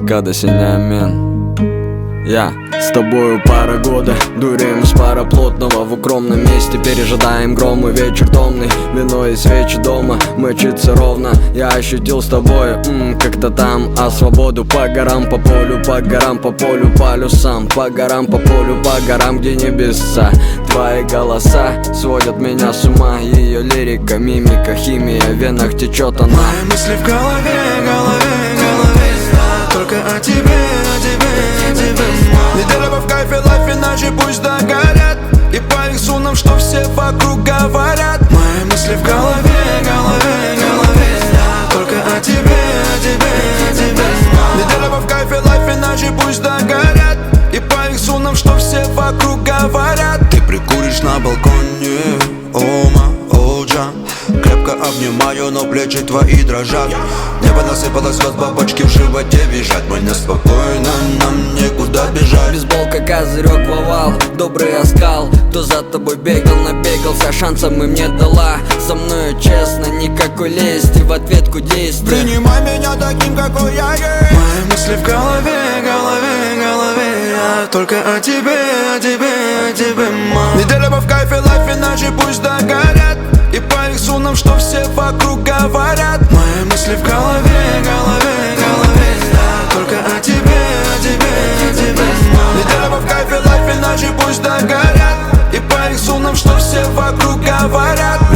блокада, синяя мен. Я с тобою пара года, дуреем с пара плотного. В укромном месте пережидаем громы. Вечер томный, вино и свечи дома. Мочится ровно, я ощутил с тобой как-то там. А свободу по горам, по полю, по горам, по полю, полюсам. По горам, по полю, по горам, где небеса. Твои голоса сводят меня с ума. Ее лирика, мимика, химия, в венах течет она. Мои мысли в голове, только о тебе, о тебе, о тебе. Неделя в кайфе, лайфе, ночи пусть догорят. И по их сунам, что все вокруг говорят. Мои мысли в голове, только о тебе, о тебе, о тебе. Неделя в кайфе, лайфе, ночи пусть догорят. И по их сунам, что все вокруг говорят. Ты прикуришь на балконе, ома, олджа. Крепко обнимаю, но плечи твои дрожат. Небо насыпало звезд, бабочки в животе визжат. Мы неспокойно, нам некуда бежать. Бейсболка, козырек, вовал, добрый оскал. Кто за тобой бегал, набегался, шансом им не дала. Со мною честно, никакой лести, в ответку действия. Принимай меня таким, какой я есть. Мои мысли в голове, я только о тебе, о тебе, о тебе, мам. Неделя в кайфе, лайфе, ночи пусть догорят. И по их сунам, что все вокруг говорят. Мои мысли в голове, только о тебе, о тебе, о тебе. Неделя в кайфе, лайфе, ночи пусть догорят. И по их сунам, что все вокруг говорят.